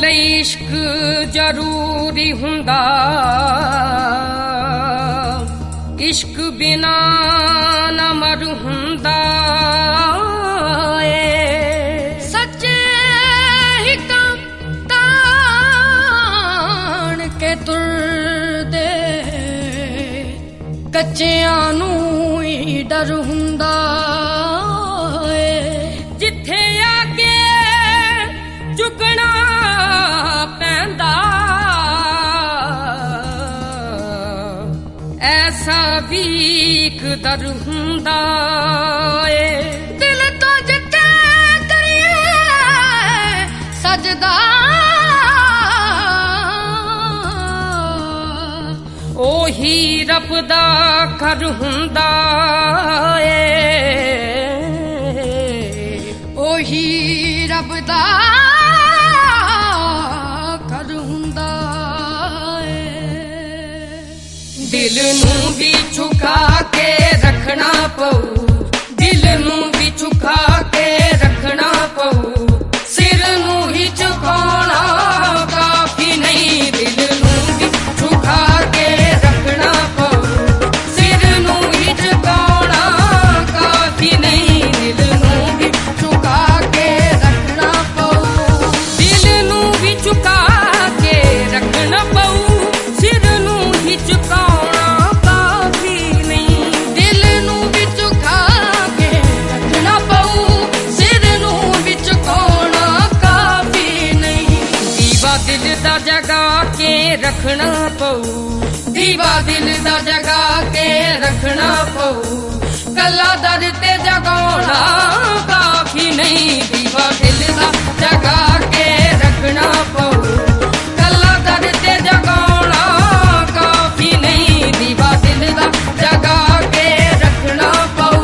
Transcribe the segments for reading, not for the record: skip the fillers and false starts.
ਲਈ ਇਸ਼ਕ ਜ਼ਰੂਰੀ ਹੁੰਦਾ, ਇਸ਼ਕ ਬਿਨਾ ਨਾ ਮਰ ਹੁੰਦਾ ਏ। ਸੱਚੇ ਹਿਕਮ ਤਾਣ ਕੇ ਤੁਰਦੇ, ਕੱਚਿਆਂ ਨੂੰ ਹੀ ਡਰ ਹੁੰਦਾ ਏ। ਜਿੱਥੇ ਆ ਕੇ ਝੁਕਣਾ ਪੈਂਦਾ, ਐਸਾ ਵੀ ਇੱਕ ਦਰ ਹੁੰਦਾ ਏ। ਦਿਲ ਤੋਂ ਜਿੱਥੇ ਕਰੀਏ ਸਜਦਾ, ਉਹੀ ਰੱਬ ਦਾ ਘਰ ਹੁੰਦਾ ਏ। ਉਹੀ ਰੱਬ ਦਾ ਘਰ ਹੁੰਦਾ ਏ। ਦਿਲ ਨੂੰ ਵੀ ਝੁਕਾ ਕੇ ਰੱਖਣਾ ਪਊ, ਦਿਲ ਨੂੰ ਵੀ ਝੁਕਾ ਕੇ ਰੱਖਣਾ ਪਊ। ਸਿਰ ਨੂੰ ਹੀ ਝੁਕਾਉਣਾ ਕਾਫੀ ਨਹੀਂ, ਦਿਲ ਨੂੰ ਵੀ ਝੁਕਾ ਕੇ ਰੱਖਣਾ ਪਊ। ਸਿਰ ਨੂੰ ਹੀ ਝੁਕਾਉਣਾ ਕਾਫੀ ਨਹੀਂ, ਦਿਲ ਨੂੰ ਵੀ ਝੁਕਾ ਕੇ ਰੱਖਣਾ ਪਊ। ਦਿਲ ਨੂੰ ਵੀ ਝੁਕਾ ਕੇ ਰੱਖਣਾ ਪਊ, ਸਿਰ ਨੂੰ ਹੀ ਝੁਕਾਉਣਾ ਕਾਫੀ ਨਹੀਂ। ਦਿਲ ਨੂੰ ਵੀ ਝੁਕਾ ਕੇ ਰੱਖਣਾ ਪਊ, ਸਿਰ ਨੂੰ ਵੀ ਝੁਕਾਉਣਾ ਕਾਫੀ ਨਹੀਂ। ਦੀਵਾ ਦਿਲ ਦਾ ਜਗਾ ਕੇ ਰੱਖਣਾ ਪਊ, ਦੀਵਾ ਦਿਲ ਦਾ ਜਗਾ ਕੇ ਰੱਖਣਾ ਪਊ। ਕੱਲਾ ਦਰ ਤੇ ਜਗਾਉਣਾ ਕਾਫੀ ਨਹੀਂ, ਦੀਵਾ ਦਿਲ ਦਾ ਜਗਾ ਕੇ ਰੱਖਣਾ ਪਊ। ਕੱਲਾ ਦਰ ਤੇ ਜਗਾਉਣਾ ਕਾਫੀ ਨਹੀਂ, ਦੀਵਾ ਦਿਲ ਦਾ ਜਗਾ ਕੇ ਰੱਖਣਾ ਪਊ।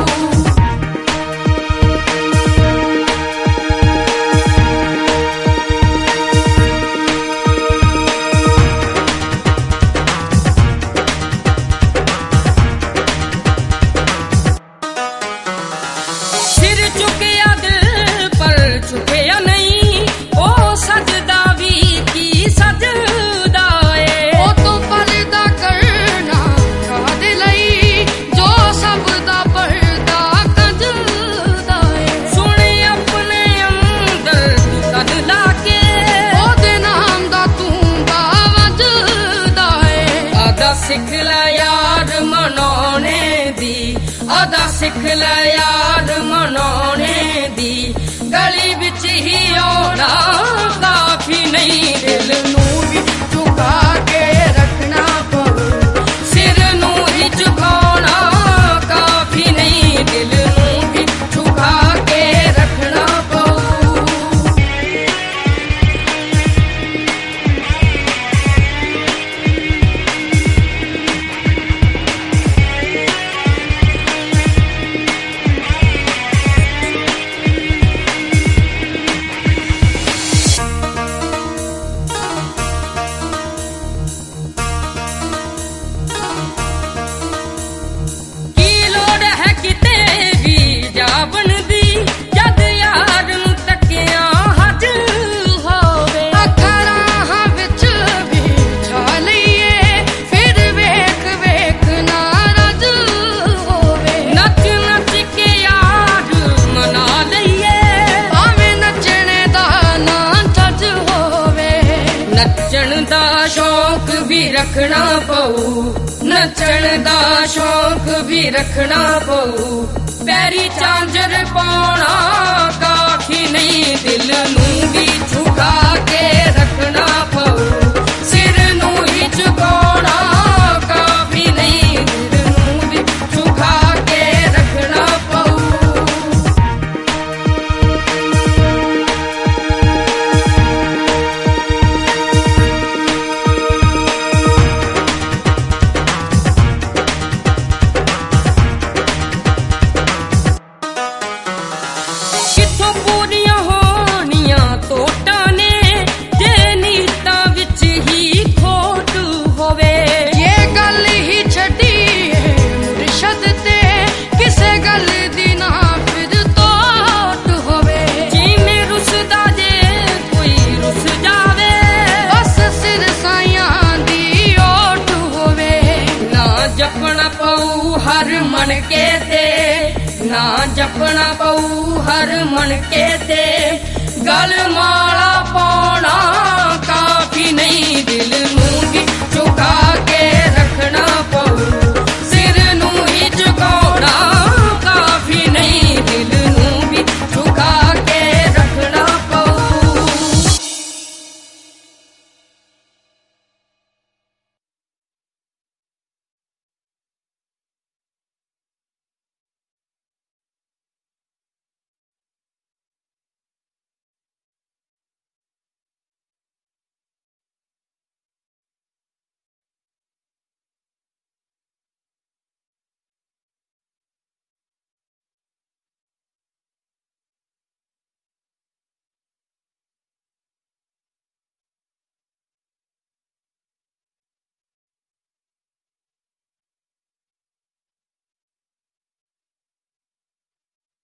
ਸਿਰ ਝੁਕਿਆ ਦਿਲ ਪਰ ਝੁਕਿਆ ਨਹੀਂ, ਉਹ ਸਜਦਾ ਵੀ ਕੀ ਸਜਦਾ ਏ। ਉਹ ਤੋਂ ਪਰਦਾ ਕਰਨਾ ਕਾਹਦੇ ਲਈ, ਜੋ ਸਭ ਦਾ ਪਰਦਾ ਕੱਢਦਾ ਏ। ਸੁਣ ਆਪਣੇ ਅੰਦਰ ਕੰਨ ਲਾ ਕੇ, ਉਹਦੇ ਨਾਮ ਦਾ ਤੂੰਬਾ ਵੱਜਦਾ ਏ। ਆਦਾ ਸਿੱਖ ਲੈ ਯਾਰ ਮਨਾਉਣੇ ਦੀ, ਆਦਾ ਸਿੱਖ ਲੈ ਯਾਰ ਮਨਾਉਣੇ ਦੀ। ਗਲੀ ਵਿੱਚ ਹੀ ਆਉਣਾ ਕਾਫੀ ਨਹੀਂ, ਦਿਲ ਨੂੰ ਵੀ ਝੁਕਾ ਕੇ ਰੱਖਣਾ ਪਊ। ਸਿਰ ਨੂੰ ਹੀ ਝੁਕਾਉਣਾ ਕਾਫੀ ਨਹੀਂ, ਦਿਲ ਨੂੰ ਵੀ ਝੁਕਾ ਕੇ ਰੱਖਣਾ ਪਊ। ਕੀ ਲੋੜ ਹੈ ਕਿਤੇ ਵੀ ਜਾਵਣ ਦੀ, ਜਦ ਯਾਰ ਨੂੰ ਤੱਕਿਆ ਹੱਜ ਹੋਵੇ। ਅੱਖਾਂ ਰਾਹਾਂ ਵਿੱਚ ਵੀ ਛਾ ਲਈਏ, ਫਿਰ ਵੇਖ ਵੇਖ ਨਾ ਰੱਜ ਹੋਵੇ। ਨੱਚ ਨੱਚ ਕੇ ਯਾਰ ਮਨਾ ਲਈਏ, ਭਾਵੇਂ ਨੱਚਣੇ ਦਾ ਨਾ ਚੱਜ ਹੋਵੇ। ਨੱਚਣ ਦਾ ਸ਼ੌਕ ਵੀ ਰੱਖਣਾ ਪਊ, ਨੱਚਣ ਦਾ ਸ਼ੌਕ ਵੀ ਰੱਖਣਾ ਪਊ। ਪੈਰੀ ਝਾਂਜਰ ਪਾਉਣਾ ਕਾਫੀ ਨਹੀਂ, ਦਿਲ ਨੂੰ ਵੀ ਝੁਕਾ ਕੇ ਰੱਖਣਾ ਪਊ। ਸਿਰ ਨੂੰ ਹੀ ਝੁਕਾਉਣਾ ਕਾਫੀ ਨਹੀਂ, ਦਿਲ ਨੂੰ ਵੀ ਝੁਕਾ ਕੇ ਰੱਖਣਾ ਪਊ। ਕਿੱਥੋਂ ਪੂਰੀਆਂ ਹੋਣੀਆਂ ਤੋਟਾਂ ਨੇ, ਜੇ ਨੀਤਾਂ ਮਣ ਕੇ ਤੇ ਨਾ ਜਪਣਾ ਪਊ ਹਰ ਮਣ ਕੇ ਤੇ ਗਲ ਮਾਲਾ ਪਾਉਣਾ ਕਾਫੀ ਨਹੀਂ ਦਿਲ ਨੂੰ